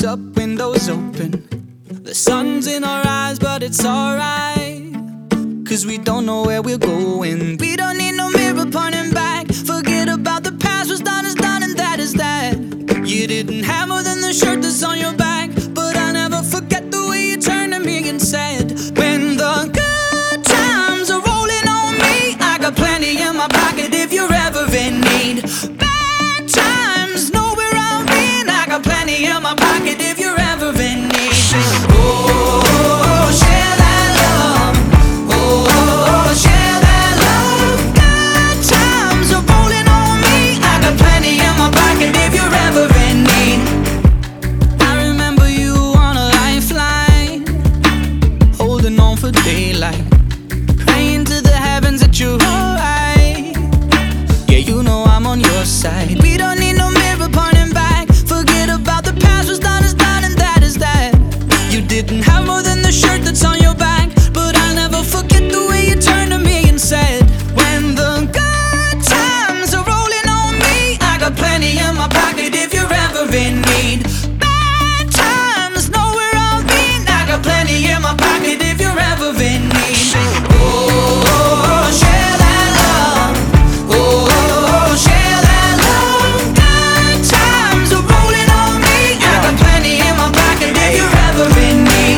up, windows open. The sun's in our eyes, but it's alright, 'cause we don't know where we're going. We don't need no mirror pointing back. Forget about the past, what's done is done, and that is that. You didn't have more than the shirt that's on your back, but I'll never forget the way you turned to me and said, when the good times are rolling on me, I got plenty in my pocket if you're ever in need. Bad times know where I've been, I got plenty in my pocket if you're ever in need. Oh, share that love. Oh, share that love. Good times are rolling on me, I got plenty in my pocket if you're ever in need. I remember you on a lifeline, holding on for daylight, praying to the heavens that you're alright. Yeah, you know I'm on your side. We don't need no mirror pointing back. Forget about the past, what's done is done, and that is that. You didn't have more than the shirt that's on your back, but I'll never forget the way you turned to me and said, when the good times are rolling on me, I got plenty in my pocket if you're ever in need. Bad times know where I've been, I got plenty in my pocket if you're ever in need. Oh, share that love. Oh, share that love. Good times are rolling on me, I got plenty in my pocket if you're ever in need.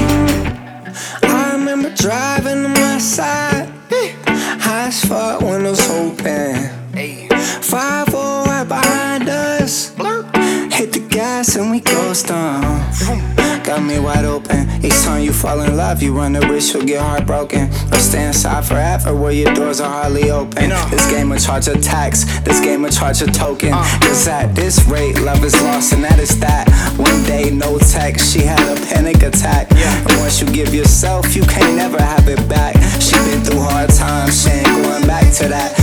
I remember driving on my side, high as fuck, windows open. 5-4 right behind us. Hit the gas and we ghost on. Got me wide open. Each time you fall in love, you run the risk you'll get heartbroken, or stay inside forever where your doors are hardly open. This game will charge a tax, this game will charge a token. Cause at this rate, love is lost, and that is that. One day, no text, she had a panic attack. And once you give yourself, you can't never have it back. She been through hard times, she ain't going back to that.